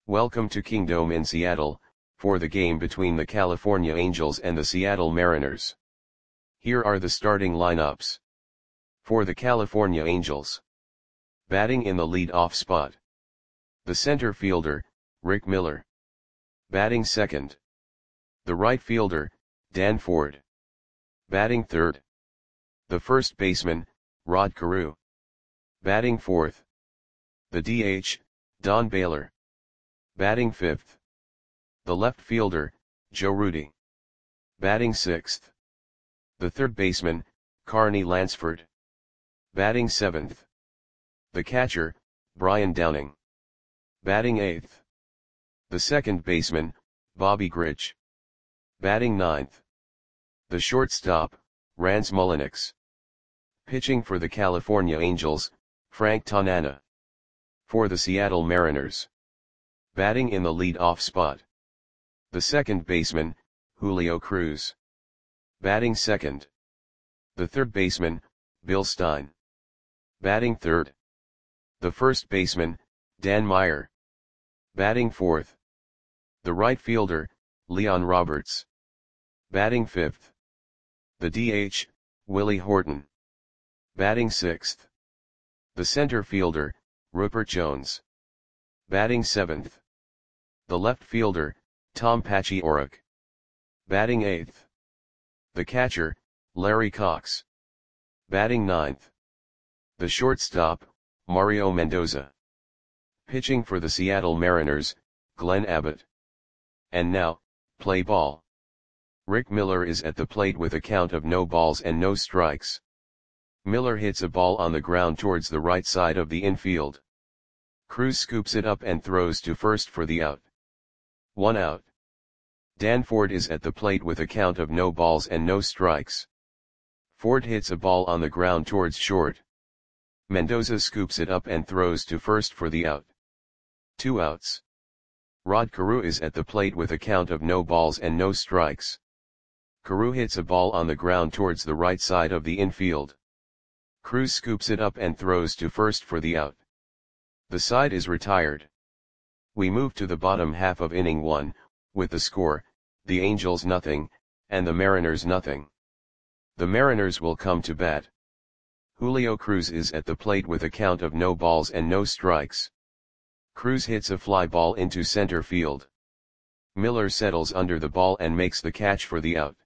Welcome to Kingdome in Seattle, for the game between the California Angels and the Seattle Mariners. Here are the starting lineups. For the California Angels. Batting in the lead-off spot. The center fielder, Rick Miller. Batting second. The right fielder, Dan Ford. Batting third. The first baseman, Rod Carew. Batting fourth. The DH, Don Baylor. Batting fifth. The left fielder, Joe Rudi. Batting sixth. The third baseman, Carney Lansford. Batting seventh. The catcher, Brian Downing. Batting eighth. The second baseman, Bobby Grich. Batting ninth. The shortstop, Rance Mulliniks. Pitching for the California Angels, Frank Tanana. For the Seattle Mariners. Batting in the lead-off spot. The second baseman, Julio Cruz. Batting second. The third baseman, Bill Stein. Batting third. The first baseman, Dan Meyer. Batting fourth. The right fielder, Leon Roberts. Batting fifth. The DH, Willie Horton. Batting sixth. The center fielder, Rupert Jones. Batting seventh. The left fielder, Tom Paciorek. Batting eighth. The catcher, Larry Cox. Batting ninth. The shortstop, Mario Mendoza. Pitching for the Seattle Mariners, Glenn Abbott. And now, play ball. Rick Miller is at the plate with a count of no balls and no strikes. Miller hits a ball on the ground towards the right side of the infield. Cruz scoops it up and throws to first for the out. 1 out. Dan Ford is at the plate with a count of no balls and no strikes. Ford hits a ball on the ground towards short. Mendoza scoops it up and throws to first for the out. 2 outs. Rod Carew is at the plate with a count of no balls and no strikes. Carew hits a ball on the ground towards the right side of the infield. Cruz scoops it up and throws to first for the out. The side is retired. We move to the bottom half of inning 1, with the score, the Angels nothing, and the Mariners nothing. The Mariners will come to bat. Julio Cruz is at the plate with a count of no balls and no strikes. Cruz hits a fly ball into center field. Miller settles under the ball and makes the catch for the out.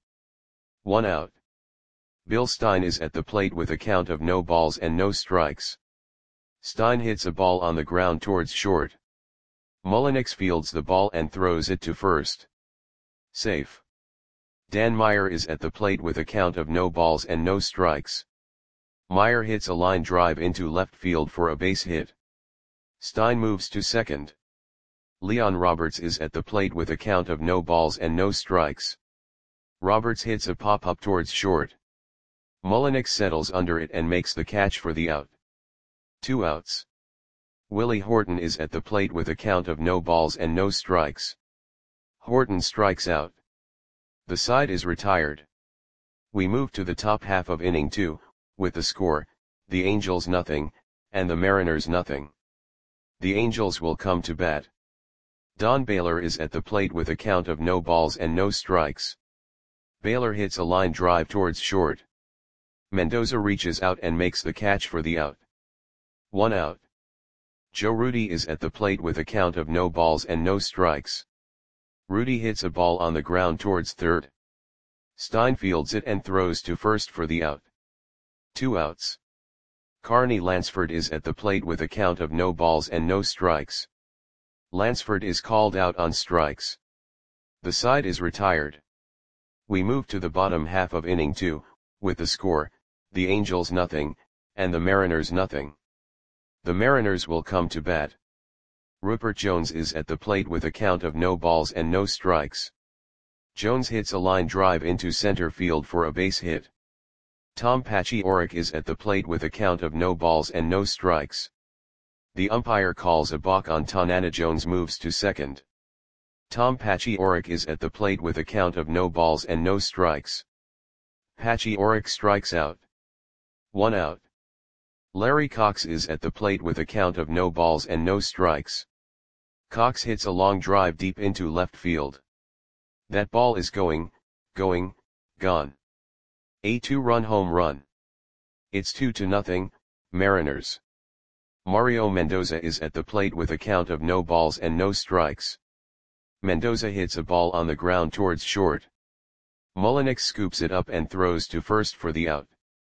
1 out. Bill Stein is at the plate with a count of no balls and no strikes. Stein hits a ball on the ground towards short. Mulliniks fields the ball and throws it to first. Safe. Dan Meyer is at the plate with a count of no balls and no strikes. Meyer hits a line drive into left field for a base hit. Stein moves to second. Leon Roberts is at the plate with a count of no balls and no strikes. Roberts hits a pop-up towards short. Mulliniks settles under it and makes the catch for the out. 2 outs. Willie Horton is at the plate with a count of no balls and no strikes. Horton strikes out. The side is retired. We move to the top half of inning 2, with the score, the Angels nothing, and the Mariners nothing. The Angels will come to bat. Don Baylor is at the plate with a count of no balls and no strikes. Baylor hits a line drive towards short. Mendoza reaches out and makes the catch for the out. 1 out. Joe Rudi is at the plate with a count of no balls and no strikes. Rudi hits a ball on the ground towards third. Stein fields it and throws to first for the out. 2 outs. Carney Lansford is at the plate with a count of no balls and no strikes. Lansford is called out on strikes. The side is retired. We move to the bottom half of inning 2, with the score, the Angels nothing, and the Mariners nothing. The Mariners will come to bat. Rupert Jones is at the plate with a count of no balls and no strikes. Jones hits a line drive into center field for a base hit. Tom Paciorek is at the plate with a count of no balls and no strikes. The umpire calls a balk on Tanana. Jones moves to second. Tom Paciorek is at the plate with a count of no balls and no strikes. Paciorek strikes out. 1 out. Larry Cox is at the plate with a count of no balls and no strikes. Cox hits a long drive deep into left field. That ball is going, gone. A 2-run home run. It's 2-0, Mariners. Mario Mendoza is at the plate with a count of no balls and no strikes. Mendoza hits a ball on the ground towards short. Mullenix scoops it up and throws to first for the out.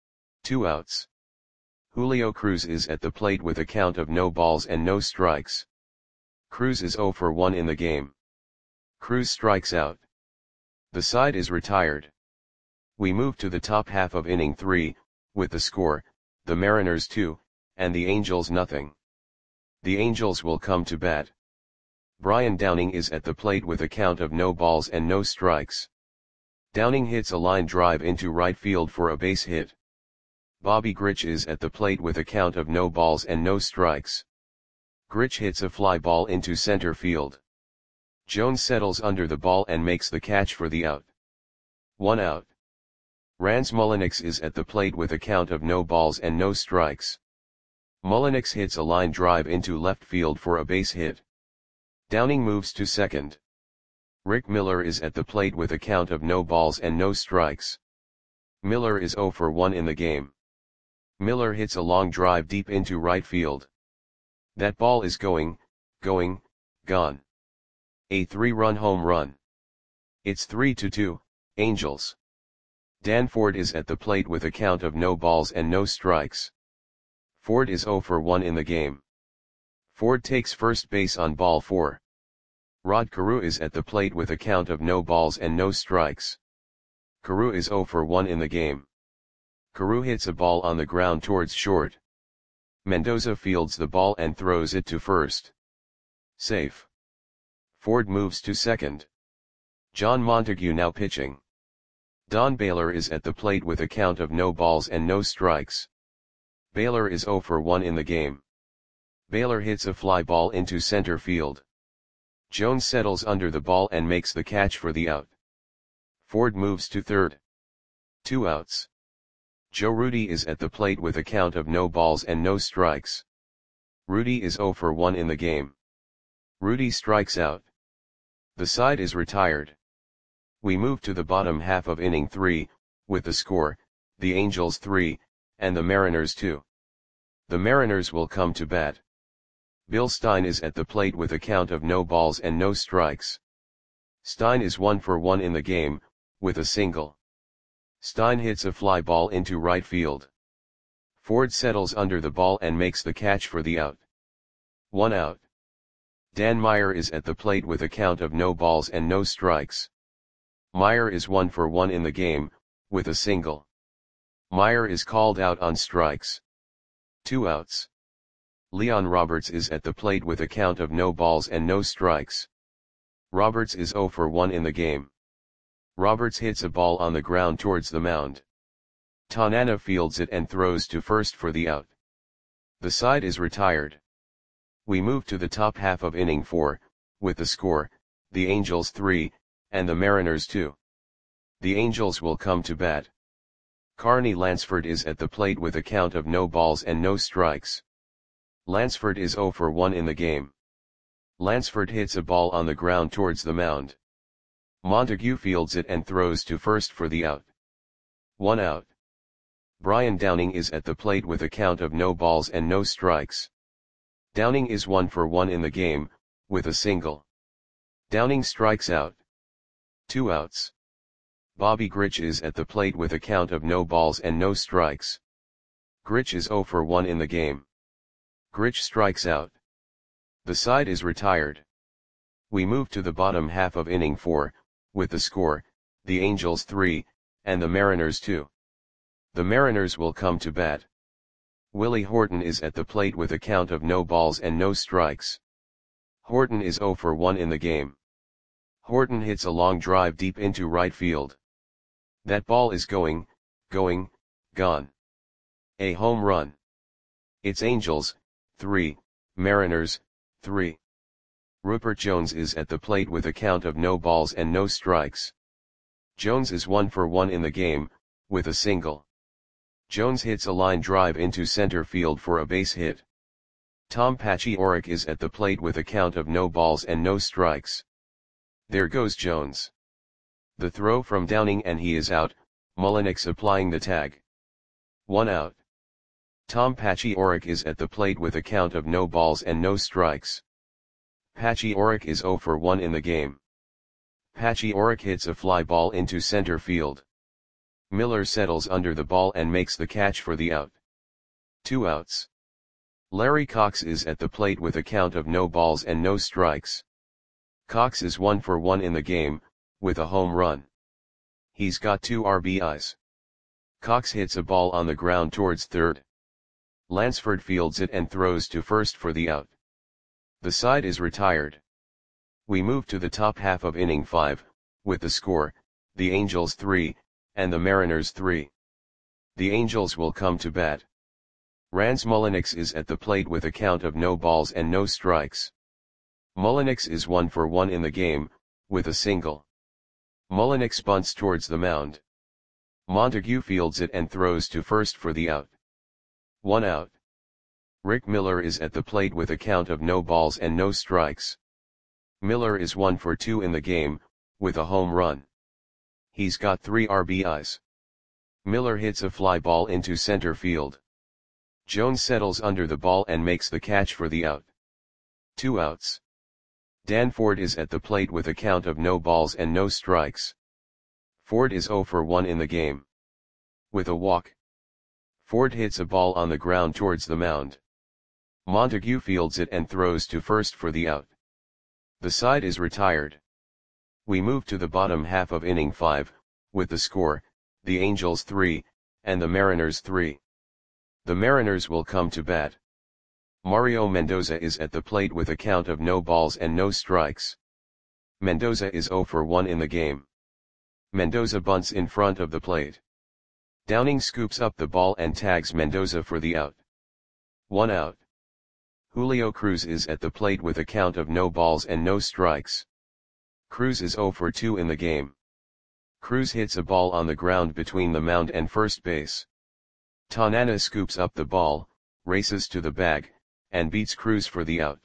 2 outs. Julio Cruz is at the plate with a count of no balls and no strikes. Cruz is 0 for 1 in the game. Cruz strikes out. The side is retired. We move to the top half of inning 3, with the score, the Mariners 2, and the Angels nothing. The Angels will come to bat. Brian Downing is at the plate with a count of no balls and no strikes. Downing hits a line drive into right field for a base hit. Bobby Grich is at the plate with a count of no balls and no strikes. Grich hits a fly ball into center field. Jones settles under the ball and makes the catch for the out. 1 out. Rans Mullenix is at the plate with a count of no balls and no strikes. Mullenix hits a line drive into left field for a base hit. Downing moves to second. Rick Miller is at the plate with a count of no balls and no strikes. Miller is 0 for 1 in the game. Miller hits a long drive deep into right field. That ball is going, gone. A 3-run home run. It's 3-2, Angels. Dan Ford is at the plate with a count of no balls and no strikes. Ford is 0 for 1 in the game. Ford takes first base on ball 4. Rod Carew is at the plate with a count of no balls and no strikes. Carew is 0 for 1 in the game. Carew hits a ball on the ground towards short. Mendoza fields the ball and throws it to first. Safe. Ford moves to second. John Montague now pitching. Don Baylor is at the plate with a count of no balls and no strikes. Baylor is 0 for 1 in the game. Baylor hits a fly ball into center field. Jones settles under the ball and makes the catch for the out. Ford moves to third. 2 outs. Joe Rudi is at the plate with a count of no balls and no strikes. Rudi is 0 for 1 in the game. Rudi strikes out. The side is retired. We move to the bottom half of inning 3, with the score, the Angels 3, and the Mariners 2. The Mariners will come to bat. Bill Stein is at the plate with a count of no balls and no strikes. Stein is 1 for 1 in the game, with a single. Stein hits a fly ball into right field. Ford settles under the ball and makes the catch for the out. 1 out. Dan Meyer is at the plate with a count of no balls and no strikes. Meyer is 1 for 1 in the game, with a single. Meyer is called out on strikes. 2 outs. Leon Roberts is at the plate with a count of no balls and no strikes. Roberts is 0 for 1 in the game. Roberts hits a ball on the ground towards the mound. Tanana fields it and throws to first for the out. The side is retired. We move to the top half of inning 4, with the score, the Angels 3, and the Mariners 2. The Angels will come to bat. Carney Lansford is at the plate with a count of no balls and no strikes. Lansford is 0 for 1 in the game. Lansford hits a ball on the ground towards the mound. Montague fields it and throws to first for the out. 1 out. Brian Downing is at the plate with a count of no balls and no strikes. Downing is 1 for 1 in the game, with a single. Downing strikes out. 2 outs. Bobby Grich is at the plate with a count of no balls and no strikes. Grich is 0 for 1 in the game. Grich strikes out. The side is retired. We move to the bottom half of inning 4, with the score, the Angels 3, and the Mariners 2. The Mariners will come to bat. Willie Horton is at the plate with a count of no balls and no strikes. Horton is 0 for 1 in the game. Horton hits a long drive deep into right field. That ball is going, gone. A home run. It's Angels, 3, Mariners, 3. Rupert Jones is at the plate with a count of no balls and no strikes. Jones is 1 for 1 in the game, with a single. Jones hits a line drive into center field for a base hit. Tom Paciorek is at the plate with a count of no balls and no strikes. There goes Jones. The throw from Downing and he is out, Mullinix applying the tag. 1 out. Tom Paciorek is at the plate with a count of no balls and no strikes. Paciorek is 0 for 1 in the game. Paciorek hits a fly ball into center field. Miller settles under the ball and makes the catch for the out. 2 outs. Larry Cox is at the plate with a count of no balls and no strikes. Cox is 1 for 1 in the game, with a home run. He's got 2 RBIs. Cox hits a ball on the ground towards third. Lansford fields it and throws to first for the out. The side is retired. We move to the top half of inning 5, with the score, the Angels 3, and the Mariners 3. The Angels will come to bat. Rans Mullinix is at the plate with a count of no balls and no strikes. Mullinix is 1 for 1 in the game, with a single. Mullinix bunts towards the mound. Montague fields it and throws to first for the out. 1 out. Rick Miller is at the plate with a count of no balls and no strikes. Miller is 1 for 2 in the game, with a home run. He's got 3 RBIs. Miller hits a fly ball into center field. Jones settles under the ball and makes the catch for the out. 2 outs. Dan Ford is at the plate with a count of no balls and no strikes. Ford is 0 for 1 in the game. With a walk. Ford hits a ball on the ground towards the mound. Montague fields it and throws to first for the out. The side is retired. We move to the bottom half of inning 5, with the score, the Angels 3, and the Mariners 3. The Mariners will come to bat. Mario Mendoza is at the plate with a count of no balls and no strikes. Mendoza is 0 for 1 in the game. Mendoza bunts in front of the plate. Downing scoops up the ball and tags Mendoza for the out. 1 out. Julio Cruz is at the plate with a count of no balls and no strikes. Cruz is 0 for 2 in the game. Cruz hits a ball on the ground between the mound and first base. Tanana scoops up the ball, races to the bag, and beats Cruz for the out.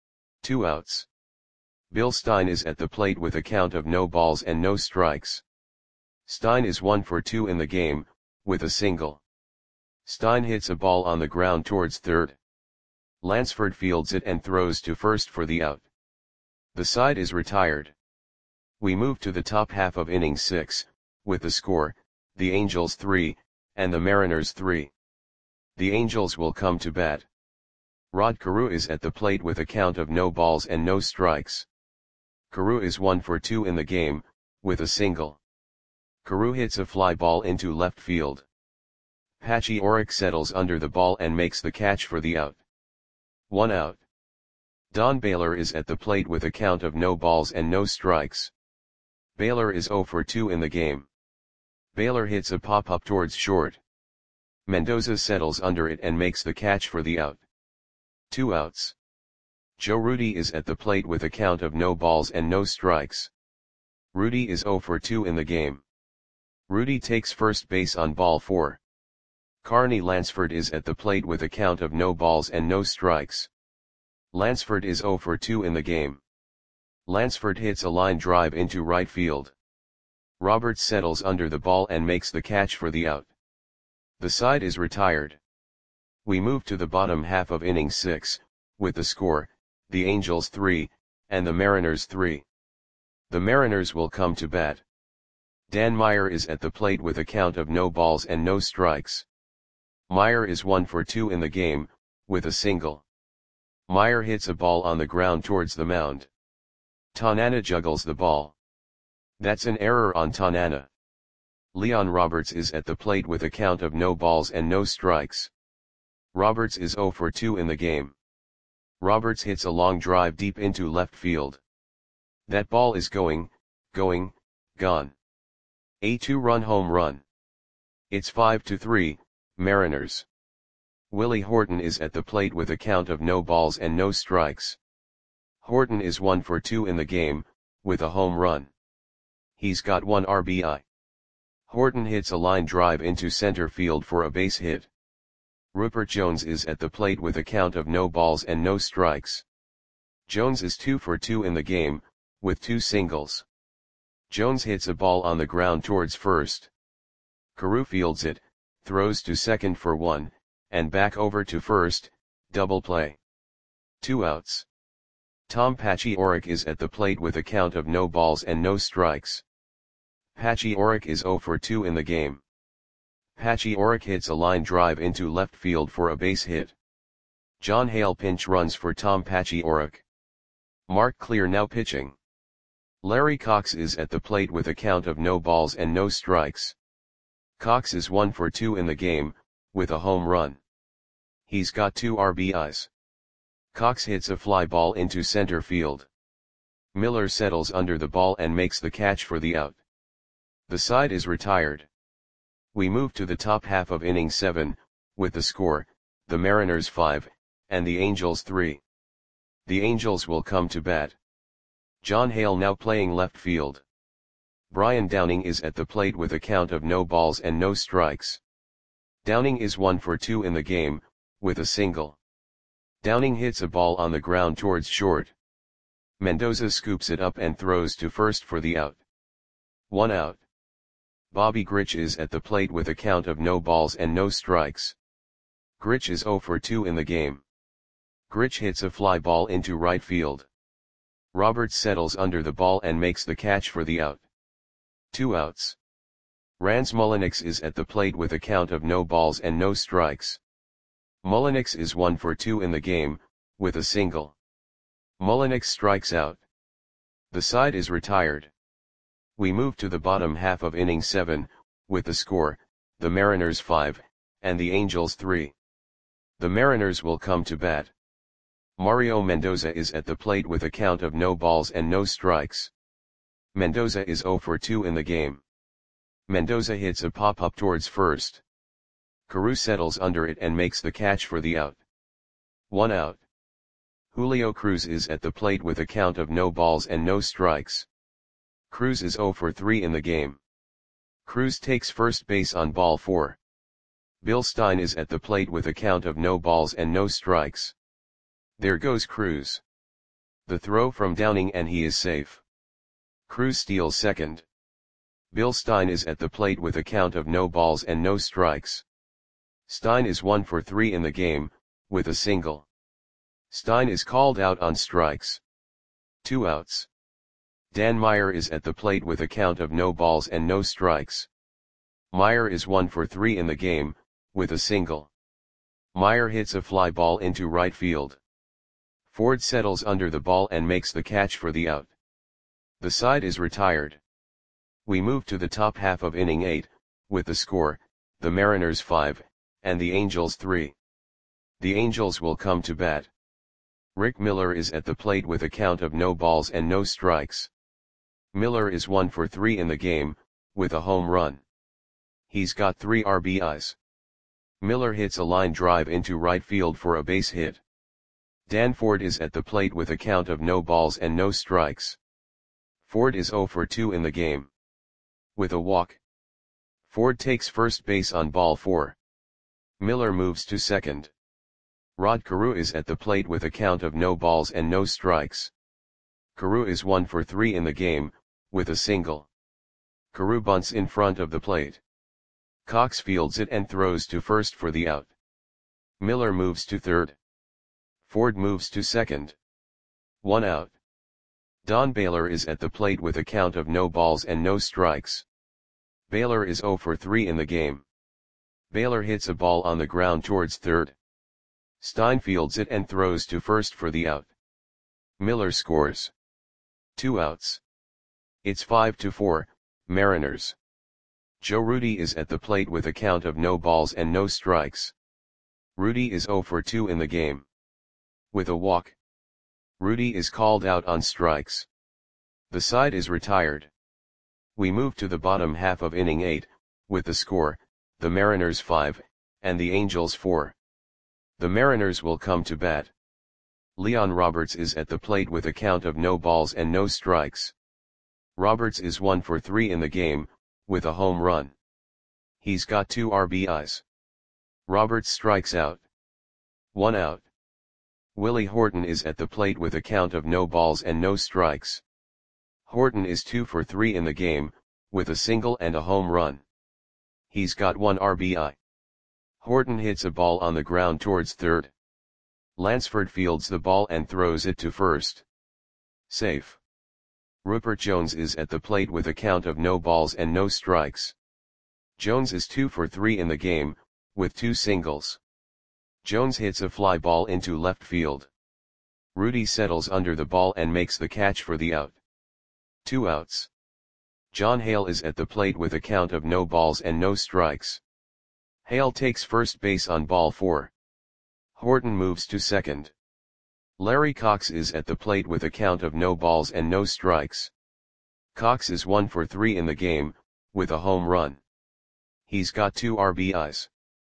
2 outs. Bill Stein is at the plate with a count of no balls and no strikes. Stein is 1 for 2 in the game, with a single. Stein hits a ball on the ground towards third. Lansford fields it and throws to first for the out. The side is retired. We move to the top half of inning 6, with the score, the Angels 3, and the Mariners 3. The Angels will come to bat. Rod Carew is at the plate with a count of no balls and no strikes. Carew is 1 for 2 in the game, with a single. Carew hits a fly ball into left field. Paciorek settles under the ball and makes the catch for the out. 1 out. Don Baylor is at the plate with a count of no balls and no strikes. Baylor is 0 for 2 in the game. Baylor hits a pop-up towards short. Mendoza settles under it and makes the catch for the out. 2 outs. Joe Rudi is at the plate with a count of no balls and no strikes. Rudi is 0 for 2 in the game. Rudi takes first base on ball 4. Carney Lansford is at the plate with a count of no balls and no strikes. Lansford is 0 for 2 in the game. Lansford hits a line drive into right field. Roberts settles under the ball and makes the catch for the out. The side is retired. We move to the bottom half of inning 6, with the score, the Angels 3, and the Mariners 3. The Mariners will come to bat. Dan Meyer is at the plate with a count of no balls and no strikes. Meyer is 1 for 2 in the game, with a single. Meyer hits a ball on the ground towards the mound. Tanana juggles the ball. That's an error on Tanana. Leon Roberts is at the plate with a count of no balls and no strikes. Roberts is 0 for 2 in the game. Roberts hits a long drive deep into left field. That ball is gone. A 2-run home run. It's 5-3, Mariners. Willie Horton is at the plate with a count of no balls and no strikes. Horton is 1 for 2 in the game, with a home run. He's got 1 RBI. Horton hits a line drive into center field for a base hit. Rupert Jones is at the plate with a count of no balls and no strikes. Jones is 2 for 2 in the game, with 2 singles. Jones hits a ball on the ground towards first. Carew fields it, throws to second for 1, and back over to first, double play. 2 outs. Tom Paciorek is at the plate with a count of no balls and no strikes. Paciorek is 0 for 2 in the game. Paciorek hits a line drive into left field for a base hit. John Hale pinch runs for Tom Paciorek. Mark Clear now pitching. Larry Cox is at the plate with a count of no balls and no strikes. Cox is 1 for 2 in the game, with a home run. He's got 2 RBIs. Cox hits a fly ball into center field. Miller settles under the ball and makes the catch for the out. The side is retired. We move to the top half of inning 7, with the score, the Mariners 5, and the Angels 3. The Angels will come to bat. John Hale now playing left field. Brian Downing is at the plate with a count of no balls and no strikes. Downing is 1 for 2 in the game, with a single. Downing hits a ball on the ground towards short. Mendoza scoops it up and throws to first for the out. 1 out. Bobby Grich is at the plate with a count of no balls and no strikes. Grich is 0 for 2 in the game. Grich hits a fly ball into right field. Roberts settles under the ball and makes the catch for the out. 2 outs. Rance Mulliniks is at the plate with a count of no balls and no strikes. Mulliniks is 1 for 2 in the game, with a single. Mulliniks strikes out. The side is retired. We move to the bottom half of inning 7, with the score, the Mariners 5, and the Angels 3. The Mariners will come to bat. Mario Mendoza is at the plate with a count of no balls and no strikes. Mendoza is 0 for 2 in the game. Mendoza hits a pop-up towards first. Carew settles under it and makes the catch for the out. 1 out. Julio Cruz is at the plate with a count of no balls and no strikes. Cruz is 0 for 3 in the game. Cruz takes first base on ball 4. Bill Stein is at the plate with a count of no balls and no strikes. There goes Cruz. The throw from Downing and he is safe. Cruz steals second. Bill Stein is at the plate with a count of no balls and no strikes. Stein is 1 for 3 in the game, with a single. Stein is called out on strikes. 2 outs. Dan Meyer is at the plate with a count of no balls and no strikes. Meyer is 1 for 3 in the game, with a single. Meyer hits a fly ball into right field. Ford settles under the ball and makes the catch for the out. The side is retired. We move to the top half of inning 8, with the score, the Mariners 5, and the Angels 3. The Angels will come to bat. Rick Miller is at the plate with a count of no balls and no strikes. Miller is 1 for 3 in the game, with a home run. He's got 3 RBIs. Miller hits a line drive into right field for a base hit. Dan Ford is at the plate with a count of no balls and no strikes. Ford is 0 for 2 in the game. With a walk. Ford takes first base on ball 4. Miller moves to second. Rod Carew is at the plate with a count of no balls and no strikes. Carew is 1 for 3 in the game, with a single. Carew bunts in front of the plate. Cox fields it and throws to first for the out. Miller moves to third. Ford moves to second. 1 out. Don Baylor is at the plate with a count of no balls and no strikes. Baylor is 0 for 3 in the game. Baylor hits a ball on the ground towards third. Stein fields it and throws to first for the out. Miller scores. 2 outs. It's 5-4, Mariners. Joe Rudi is at the plate with a count of no balls and no strikes. Rudi is 0 for 2 in the game. With a walk. Rudi is called out on strikes. The side is retired. We move to the bottom half of inning 8, with the score, the Mariners 5, and the Angels 4. The Mariners will come to bat. Leon Roberts is at the plate with a count of no balls and no strikes. Roberts is 1 for 3 in the game, with a home run. He's got 2 RBIs. Roberts strikes out. 1 out. Willie Horton is at the plate with a count of no balls and no strikes. Horton is 2 for 3 in the game, with a single and a home run. He's got 1 RBI. Horton hits a ball on the ground towards third. Lansford fields the ball and throws it to first. Safe. Rupert Jones is at the plate with a count of no balls and no strikes. Jones is 2 for 3 in the game, with 2 singles. Jones hits a fly ball into left field. Rudy settles under the ball and makes the catch for the out. 2 outs. John Hale is at the plate with a count of no balls and no strikes. Hale takes first base on ball 4. Horton moves to second. Larry Cox is at the plate with a count of no balls and no strikes. Cox is 1 for 3 in the game, with a home run. He's got 2 RBIs.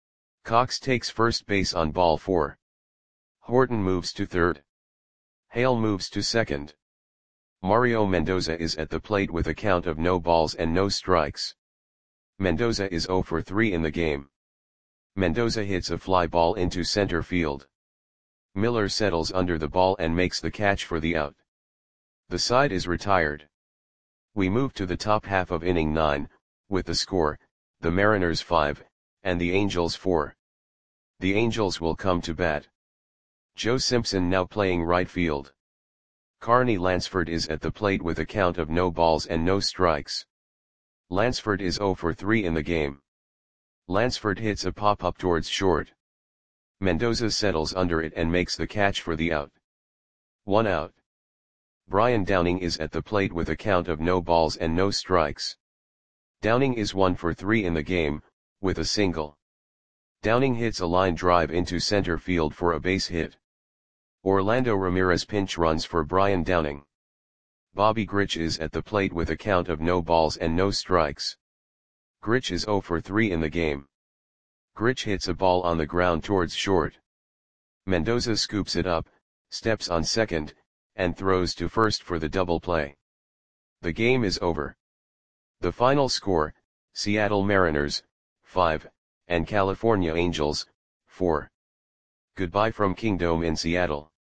Cox takes first base on ball 4. Horton moves to third. Hale moves to second. Mario Mendoza is at the plate with a count of no balls and no strikes. Mendoza is 0 for 3 in the game. Mendoza hits a fly ball into center field. Miller settles under the ball and makes the catch for the out. The side is retired. We move to the top half of inning 9, with the score, the Mariners 5, and the Angels 4. The Angels will come to bat. Joe Simpson now playing right field. Carney Lansford is at the plate with a count of no balls and no strikes. Lansford is 0 for 3 in the game. Lansford hits a pop-up towards short. Mendoza settles under it and makes the catch for the out. 1 out. Brian Downing is at the plate with a count of no balls and no strikes. Downing is 1 for 3 in the game, with a single. Downing hits a line drive into center field for a base hit. Orlando Ramirez pinch runs for Brian Downing. Bobby Grich is at the plate with a count of no balls and no strikes. Grich is 0 for 3 in the game. Grich hits a ball on the ground towards short. Mendoza scoops it up, steps on second, and throws to first for the double play. The game is over. The final score, Seattle Mariners, 5, and California Angels, 4. Goodbye from Kingdome in Seattle.